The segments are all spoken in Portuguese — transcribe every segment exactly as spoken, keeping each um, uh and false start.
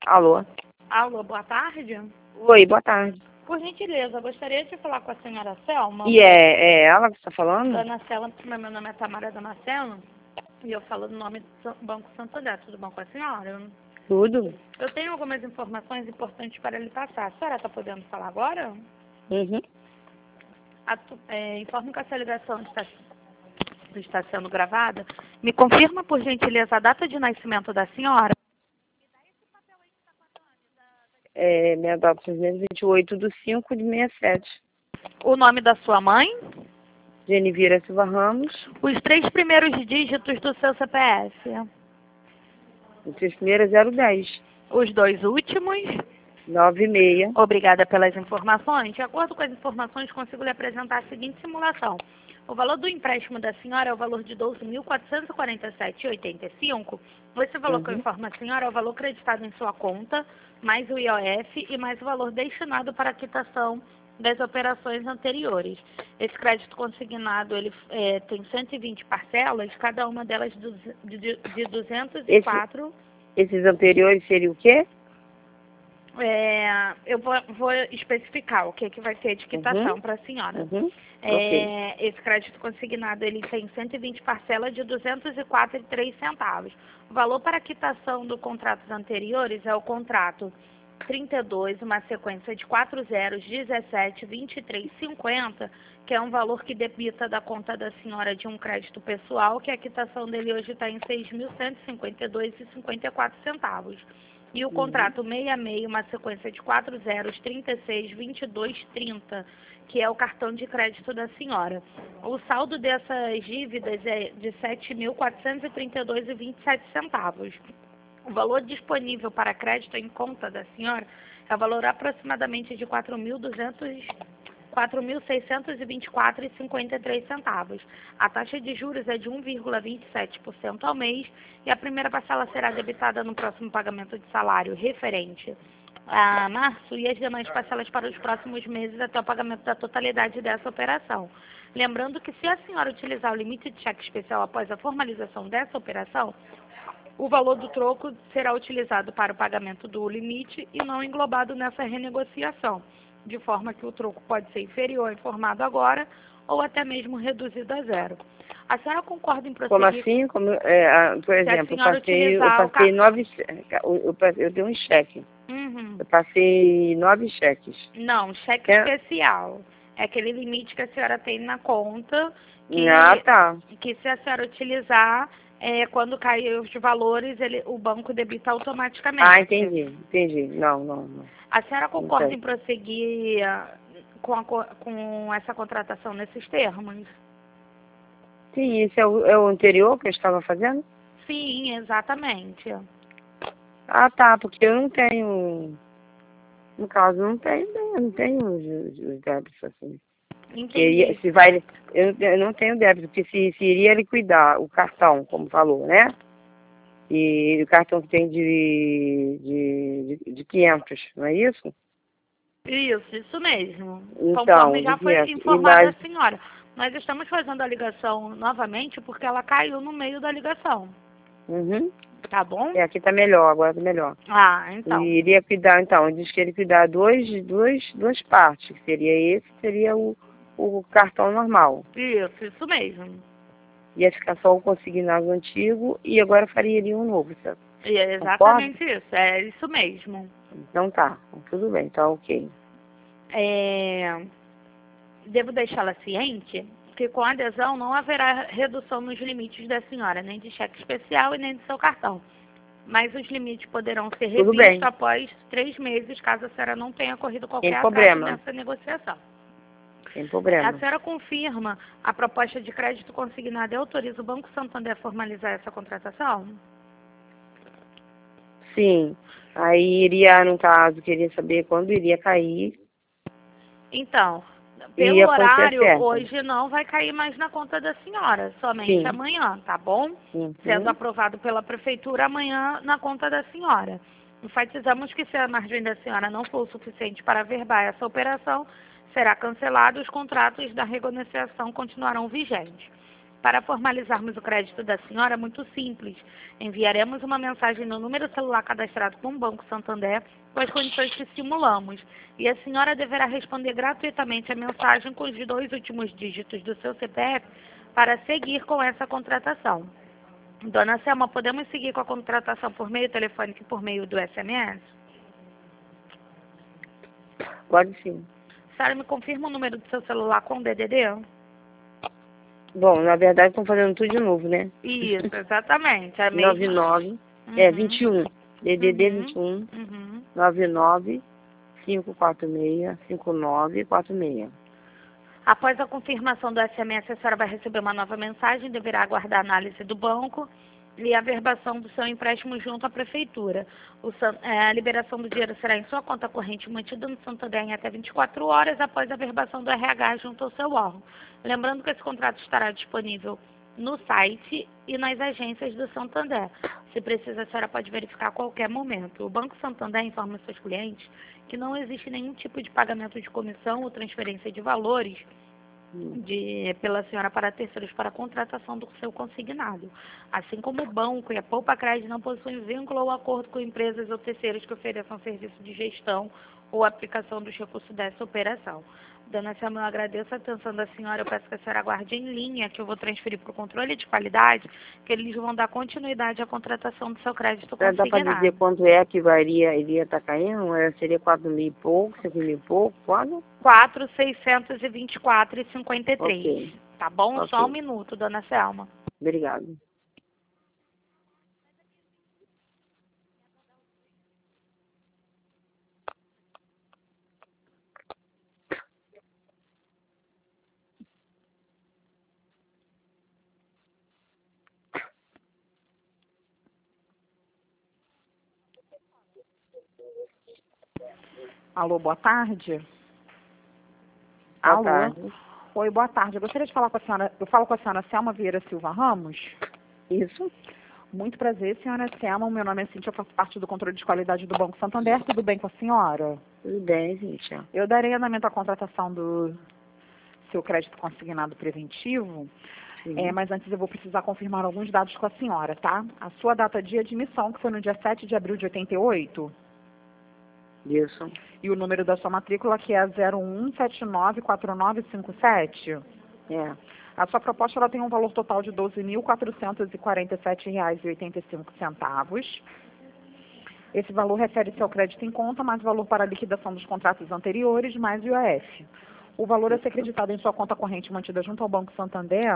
Alô? Alô, boa tarde. Oi, boa tarde. Por gentileza, gostaria de falar com a senhora Selma. E é, é ela que está falando? Dona Selma, meu nome é Tamara Damasceno e eu falo do nome do Banco Santander. Tudo bom com a senhora? Tudo? Eu tenho algumas informações importantes para lhe passar. A senhora está podendo falar agora? Uhum. Atu é, informo que essa ligação está, está sendo gravada. Me confirma, por gentileza, a data de nascimento da senhora? É, minha data de nascimento vinte e oito de cinco de sessenta e sete. O nome da sua mãe? Genivira Silva Ramos. Os três primeiros dígitos do seu C P F? Os três primeiros zero dez. Os dois últimos? nove seis. Obrigada pelas informações. De acordo com as informações, consigo lhe apresentar a seguinte simulação. O valor do empréstimo da senhora é o valor de doze mil quatrocentos e quarenta e sete reais e oitenta e cinco centavos. Esse valor Uhum. que eu informo a senhora é o valor creditado em sua conta, mais o I O F e mais o valor destinado para a quitação das operações anteriores. Esse crédito consignado ele, é, tem cento e vinte parcelas, cada uma delas de, de, de duzentos e quatro. Esse, esses anteriores seriam o quê? É, eu vou, vou especificar o que, que vai ser de quitação Uhum. para a senhora. Uhum. É, Ok. esse crédito consignado ele tem cento e vinte parcelas de duzentos e quatro reais e três centavos. O valor para a quitação dos contratos anteriores é o contrato trinta e dois, uma sequência de quatro zeros, dezessete, vinte e três, cinquenta, que é um valor que debita da conta da senhora de um crédito pessoal, que a quitação dele hoje está em seis mil cento e cinquenta e dois reais e cinquenta e quatro centavos. E o Uhum. contrato sessenta e seis, uma sequência de quatro zeros, trinta e seis, vinte e dois, trinta, que é o cartão de crédito da senhora. O saldo dessas dívidas é de sete mil quatrocentos e trinta e dois reais e vinte e sete centavos. O valor disponível para crédito em conta da senhora é o valor aproximadamente de quatro mil seiscentos e vinte e quatro reais e cinquenta e três centavos. A taxa de juros é de um vírgula vinte e sete por cento ao mês e a primeira parcela será debitada no próximo pagamento de salário referente a março e as demais parcelas para os próximos meses até o pagamento da totalidade dessa operação. Lembrando que se a senhora utilizar o limite de cheque especial após a formalização dessa operação, o valor do troco será utilizado para o pagamento do limite e não englobado nessa renegociação, de forma que o troco pode ser inferior ao informado agora ou até mesmo reduzido a zero. A senhora concorda em prosseguir? Como assim? Como, é, por exemplo, eu passei, eu passei nove cheques. Eu, eu dei um cheque. Uhum. Eu passei nove cheques. Não, cheque é? especial. É aquele limite que a senhora tem na conta que, ah, tá. que se a senhora utilizar, é, quando cair os valores, ele, o banco debita automaticamente. Ah, entendi, entendi. Não, não, não. A senhora concorda Entendi. em prosseguir com, a, com essa contratação nesses termos? Sim, esse é o, é o anterior que eu estava fazendo? Sim, exatamente. Ah, tá, porque eu não tenho... No caso, eu não tenho, eu não tenho os, os débitos, assim. Entendi. Que, se vai, eu, eu não tenho débito, porque se, se iria liquidar o cartão, como falou, né? E o cartão que tem de, de, de, de quinhentos, não é isso? Isso, isso mesmo. Então, Conforme já de foi quinhentos. E informada mais... a senhora. Nós estamos fazendo a ligação novamente porque ela caiu no meio da ligação. Uhum. Tá bom? É, aqui tá melhor, agora tá melhor. Ah, então. E iria cuidar, então, diz que ele cuidar dois, duas, duas partes, que seria esse, seria o, o cartão normal. Isso, isso mesmo. Ia ficar só o consignado antigo e agora faria ali um novo, certo? E é exatamente isso, é isso mesmo. Então tá, tudo bem, tá ok. É... Devo deixá-la ciente que com a adesão não haverá redução nos limites da senhora, nem de cheque especial e nem do seu cartão. Mas os limites poderão ser Tudo bem. revistos após três meses, caso a senhora não tenha corrido qualquer Sem atraso problema. nessa negociação. Sem A problema. senhora confirma a proposta de crédito consignada e autoriza o Banco Santander a formalizar essa contratação? Sim. Aí iria, no caso, queria saber quando iria cair. Então, pelo E a quantia horário, certa. hoje não vai cair mais na conta da senhora, somente Sim. amanhã, tá bom? Uhum. Sendo aprovado pela prefeitura, amanhã na conta da senhora. Enfatizamos que se a margem da senhora não for o suficiente para averbar essa operação, será cancelado e os contratos da renegociação continuarão vigentes. Para formalizarmos o crédito da senhora, é muito simples. Enviaremos uma mensagem no número celular cadastrado com o Banco Santander com as condições que simulamos. E a senhora deverá responder gratuitamente a mensagem com os dois últimos dígitos do seu C P F para seguir com essa contratação. Dona Selma, podemos seguir com a contratação por meio telefônico e por meio do S M S? Pode sim. A senhora me confirma o número do seu celular com D D D? Bom, na verdade estão fazendo tudo de novo, né? Isso, exatamente. É nove nove, uhum. é vinte e um, D D D Uhum. vinte e um, Uhum. nove nove, cinco quatro seis, cinco nove quatro seis. Após a confirmação do S M S, a senhora vai receber uma nova mensagem, deverá aguardar a análise do banco e a averbação do seu empréstimo junto à prefeitura. O, é, a liberação do dinheiro será em sua conta corrente mantida no Santander em até vinte e quatro horas após a averbação do R H junto ao seu órgão. Lembrando que esse contrato estará disponível no site e nas agências do Santander. Se precisa, a senhora pode verificar a qualquer momento. O Banco Santander informa seus clientes que não existe nenhum tipo de pagamento de comissão ou transferência de valores de, pela senhora para terceiros para a contratação do seu consignado. Assim como o banco e a Poupa Crédito não possuem vínculo ou acordo com empresas ou terceiros que ofereçam serviço de gestão ou aplicação dos recursos dessa operação. Dona Selma, eu agradeço a atenção da senhora. Eu peço que a senhora aguarde em linha, que eu vou transferir para o controle de qualidade, que eles vão dar continuidade à contratação do seu crédito Dá para consignado. dizer quanto é que varia, iria estar caindo? É, seria quatro mil e pouco, cinco mil e pouco, quando? quatro mil seiscentos e vinte e quatro reais e cinquenta e três. Ok. Tá bom? Ok. Só um minuto, dona Selma. Obrigado. Alô, boa tarde. Boa Alô. tarde. Oi, boa tarde. Eu gostaria de falar com a senhora, eu falo com a senhora Selma Vieira Silva Ramos. Isso? Muito prazer, senhora Selma. O meu nome é Cíntia, eu faço parte do controle de qualidade do Banco Santander. Tudo bem com a senhora? Tudo bem, gente. Eu darei andamento à contratação do seu crédito consignado preventivo, é, mas antes eu vou precisar confirmar alguns dados com a senhora, tá? A sua data de admissão, que foi no dia sete de abril de oitenta e oito. Isso. E o número da sua matrícula, que é zero um sete nove quatro nove cinco sete. É. A sua proposta ela tem um valor total de doze mil quatrocentos e quarenta e sete reais e oitenta e cinco centavos. Esse valor refere-se ao crédito em conta, mais o valor para a liquidação dos contratos anteriores, mais o I O F. O valor a ser acreditado em sua conta corrente mantida junto ao Banco Santander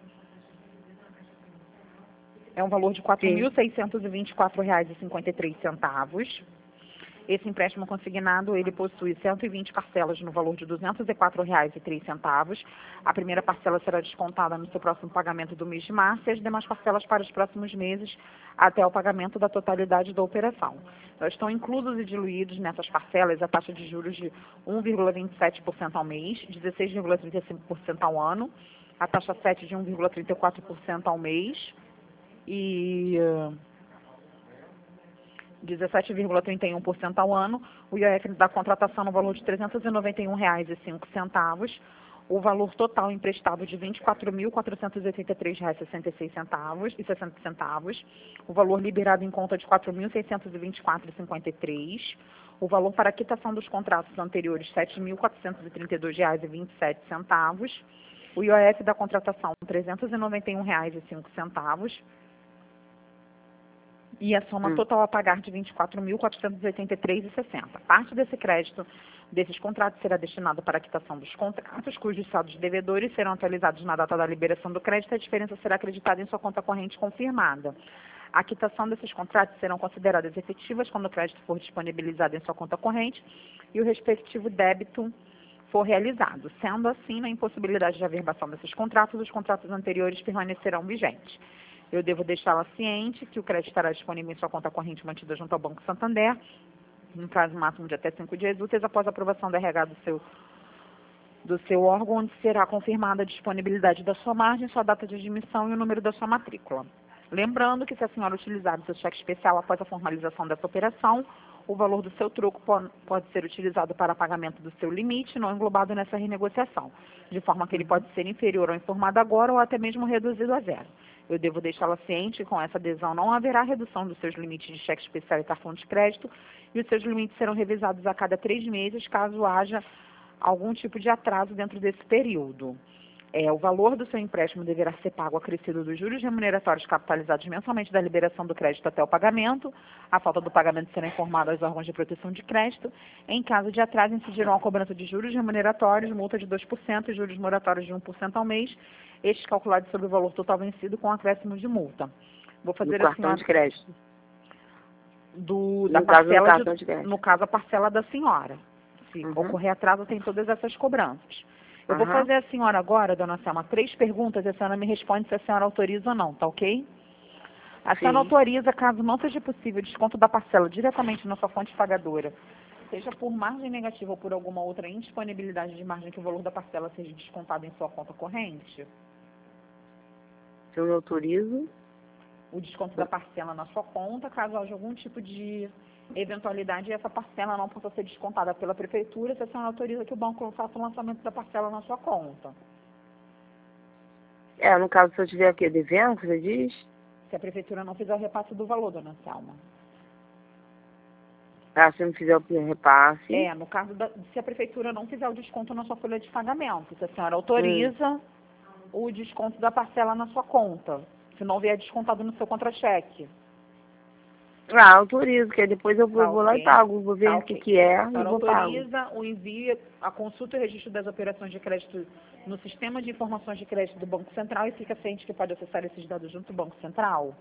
é um valor de quatro mil seiscentos e vinte e quatro reais e cinquenta e três centavos. Esse empréstimo consignado, ele possui cento e vinte parcelas no valor de duzentos e quatro reais e três centavos. A primeira parcela será descontada no seu próximo pagamento do mês de março e as demais parcelas para os próximos meses até o pagamento da totalidade da operação. Então, estão inclusos e diluídos nessas parcelas a taxa de juros de um vírgula vinte e sete por cento ao mês, dezesseis vírgula trinta e cinco por cento ao ano, a taxa sete de um vírgula trinta e quatro por cento ao mês e dezessete vírgula trinta e um por cento ao ano, o I O F da contratação no valor de trezentos e noventa e um reais e cinco centavos, o valor total emprestado de vinte e quatro mil quatrocentos e oitenta e três reais e sessenta e seis centavos, o valor liberado em conta de quatro mil seiscentos e vinte e quatro reais e cinquenta e três centavos, o valor para a quitação dos contratos anteriores sete mil quatrocentos e trinta e dois reais e vinte e sete centavos, o I O F da contratação trezentos e noventa e um reais e cinco centavos, e a soma Hum. total a pagar de vinte e quatro mil quatrocentos e oitenta e três reais e sessenta centavos. Parte desse crédito, desses contratos, será destinado para a quitação dos contratos, cujos saldos devedores serão atualizados na data da liberação do crédito e a diferença será acreditada em sua conta corrente confirmada. A quitação desses contratos serão consideradas efetivas quando o crédito for disponibilizado em sua conta corrente e o respectivo débito for realizado. Sendo assim, na impossibilidade de averbação desses contratos, os contratos anteriores permanecerão vigentes. Eu devo deixá-la ciente que o crédito estará disponível em sua conta corrente mantida junto ao Banco Santander, no prazo máximo de até cinco dias úteis após a aprovação do R H do seu, do seu órgão, onde será confirmada a disponibilidade da sua margem, sua data de admissão e o número da sua matrícula. Lembrando que se a senhora utilizar o seu cheque especial após a formalização dessa operação, o valor do seu troco po- pode ser utilizado para pagamento do seu limite, não englobado nessa renegociação, de forma que ele pode ser inferior ao informado agora ou até mesmo reduzido a zero. Eu devo deixá-la ciente que com essa adesão não haverá redução dos seus limites de cheque especial e cartão de crédito, e os seus limites serão revisados a cada três meses, caso haja algum tipo de atraso dentro desse período. É, o valor do seu empréstimo deverá ser pago acrescido dos juros remuneratórios capitalizados mensalmente da liberação do crédito até o pagamento. A falta do pagamento será informada aos órgãos de proteção de crédito. Em caso de atraso, incidirão a cobrança de juros remuneratórios, multa de dois por cento e juros moratórios de um por cento ao mês, estes calculados sobre o valor total vencido com acréscimos de multa. Vou fazer Do assim, cartão ó, de crédito. do, No da caso do parcela cartão de, de crédito. no caso, a parcela da senhora. Se Uhum. ocorrer atraso, tem todas essas cobranças. Eu vou Aham. fazer a senhora agora, dona Selma, três perguntas e a senhora me responde se a senhora autoriza ou não, tá ok? A senhora Sim. autoriza, caso não seja possível, o desconto da parcela diretamente na sua fonte pagadora, seja por margem negativa ou por alguma outra indisponibilidade de margem que o valor da parcela seja descontado em sua conta corrente? Se eu me autorizo, O desconto da parcela na sua conta, caso haja algum tipo de eventualidade e essa parcela não possa ser descontada pela prefeitura, se a senhora autoriza que o banco faça o lançamento da parcela na sua conta. é, no caso, se eu tiver o quê? Devendo, que você diz? Se a prefeitura não fizer o repasse do valor, dona Selma. Ah, se eu não fizer o repasse. É, no caso da, se a prefeitura não fizer o desconto na sua folha de pagamento, se a senhora autoriza Hum. o desconto da parcela na sua conta, se não vier descontado no seu contra-cheque. Ah, autorizo, que aí depois eu vou, Tá vou lá ok. e pago. Vou ver Tá o que ok. que é A e senhora vou pago. autoriza o envio, a consulta e o registro das operações de crédito no sistema de informações de crédito do Banco Central e fica ciente que pode acessar esses dados junto do Banco Central?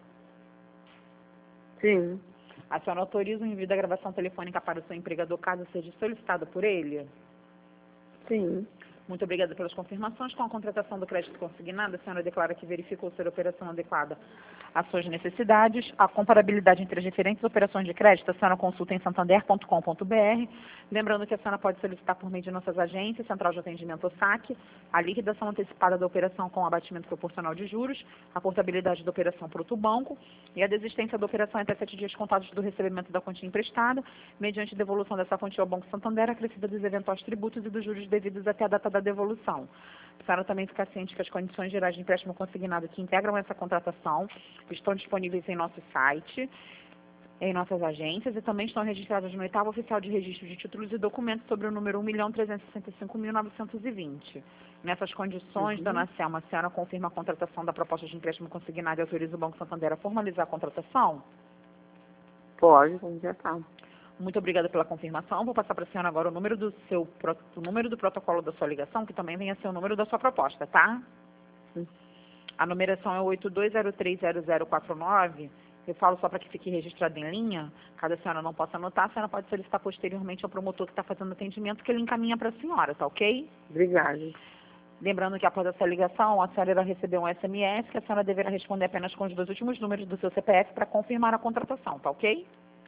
Sim, A senhora autoriza o envio da gravação telefônica para o seu empregador caso seja solicitada por ele? sim. Muito obrigada pelas confirmações. Com a contratação do crédito consignado, a senhora declara que verificou ser a operação adequada às suas necessidades. A comparabilidade entre as diferentes operações de crédito, a senhora consulta em santander ponto com ponto br. Lembrando que a senhora pode solicitar por meio de nossas agências, Central de Atendimento ou saque, a liquidação antecipada da operação com abatimento proporcional de juros, a portabilidade da operação para outro banco e a desistência da operação até sete dias contados do recebimento da quantia emprestada, mediante devolução dessa quantia ao Banco Santander, acrescida dos eventuais tributos e dos juros devidos até a data da devolução. A senhora também fica ciente que as condições gerais de empréstimo consignado que integram essa contratação estão disponíveis em nosso site, em nossas agências e também estão registradas no oitavo oficial de registro de títulos e documentos sobre o número um milhão trezentos e sessenta e cinco mil novecentos e vinte. Nessas condições, Uhum. dona Selma, a senhora confirma a contratação da proposta de empréstimo consignado e autoriza o Banco Santander a formalizar a contratação? Pode, como já tá. Muito obrigada pela confirmação. Vou passar para a senhora agora o número do seu pro- o número do protocolo da sua ligação, que também vem a ser o número da sua proposta, tá? Sim. A numeração é oito dois zero três zero zero quatro nove. Eu falo só para que fique registrado em linha. Caso a senhora não possa anotar, a senhora pode solicitar posteriormente ao promotor que está fazendo atendimento, que ele encaminha para a senhora, tá ok? Obrigada. Lembrando que após essa ligação, a senhora irá receber um S M S que a senhora deverá responder apenas com os dois últimos números do seu C P F para confirmar a contratação, tá ok?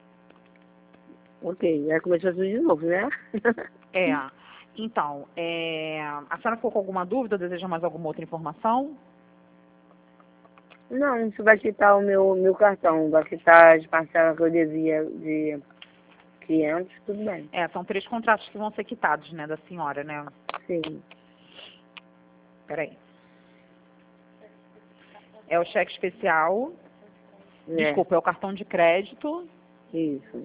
Ok, aí começou tudo de novo, né? É. Então, é, a senhora ficou com alguma dúvida ou deseja mais alguma outra informação? Não, isso vai quitar o meu, meu cartão, vai quitar as parcelas que eu devia de quinhentos, tudo bem. É, são três contratos que vão ser quitados, né, da senhora, né? Sim. Peraí. É o cheque especial, É, desculpa, é o cartão de crédito isso.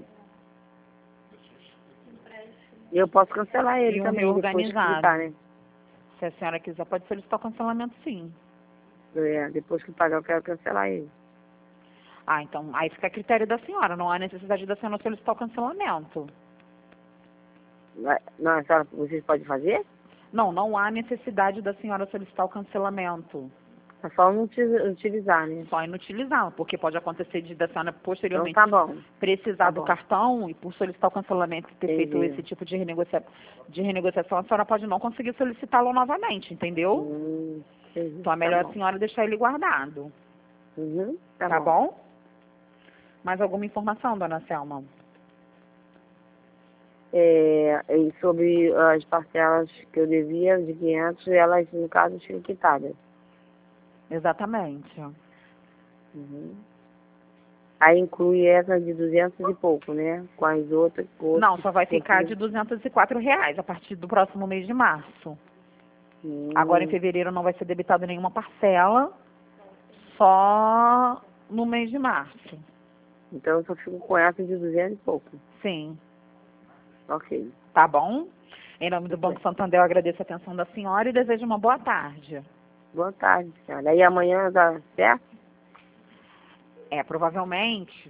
E eu posso cancelar ele E um também, depois que reorganizado. quitar, né? Se a senhora quiser, pode solicitar o cancelamento, sim. É, depois que pagar, eu quero cancelar ele. Ah, então, aí fica a critério da senhora, não há necessidade da senhora solicitar o cancelamento. Vai- Não, a senhora, vocês podem fazer? Não, não há necessidade da senhora solicitar o cancelamento. É só não uti- utilizar, né? Só inutilizar, porque pode acontecer de da senhora Então posteriormente tá bom. precisar Tá do bom. cartão e por solicitar o cancelamento e ter feito Entendi. esse tipo de, renegocia... de renegociação, a senhora pode não conseguir solicitá-lo novamente, entendeu? Hum, entendi. Então é Tá melhor bom. a senhora deixar ele guardado, Uhum, tá, tá bom. bom? Mais alguma informação, dona Selma? É, e sobre as parcelas que eu devia de quinhentos, elas, no caso, tinham quitadas. Exatamente. Uhum. Aí inclui essa de duzentos e pouco, né? Com as outras. outras Não, só vai ficar outras- de duzentos e quatro reais a partir do próximo mês de março. Hum. Agora em fevereiro não vai ser debitado nenhuma parcela, só no mês de março. Então eu só fico com essa de duzentos e pouco. Sim, Ok. tá bom? Em nome do Banco Santander, eu agradeço a atenção da senhora e desejo uma boa tarde. Boa tarde, senhora. Aí amanhã dá certo? É, provavelmente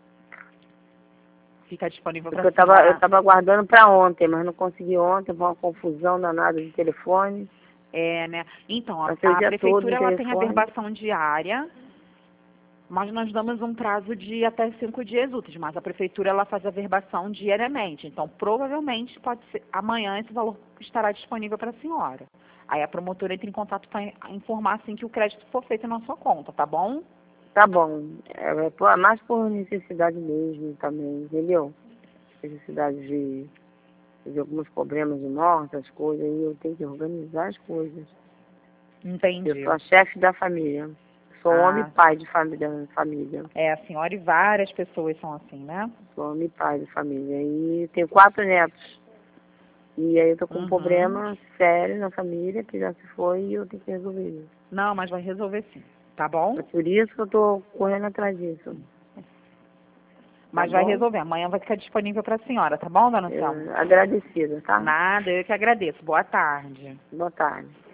fica disponível Porque para eu a tava, senhora. eu tava aguardando para ontem, mas não consegui ontem, foi uma confusão danada de telefone. É, né? Então, a, Passei o a dia todo prefeitura no ela tem a telefone. verbação diária, mas nós damos um prazo de até cinco dias úteis, mas a prefeitura ela faz a verbação diariamente. Então, provavelmente, pode ser amanhã esse valor estará disponível para a senhora. Aí a promotora entra em contato para informar assim que o crédito for feito na sua conta, tá bom? Tá bom. É, é por- mais por necessidade mesmo também, entendeu? Necessidade de, de alguns problemas de morte, as coisas, aí eu tenho que organizar as coisas. Eu Entendi. sou a chefe da família. Sou Ah. homem e pai de família, família. É, a senhora e várias pessoas são assim, né? Sou homem e pai de família. E tenho quatro netos. E aí eu tô com um Uhum. problema sério na família, que já se foi e eu tenho que resolver isso. Não, mas vai resolver sim, tá bom? É por isso que eu tô correndo atrás disso. Mas Tá vai bom? resolver. Amanhã vai ficar disponível para a senhora, tá bom, dona Selma? Eu, agradecida, tá? Nada, eu que agradeço. Boa tarde. Boa tarde.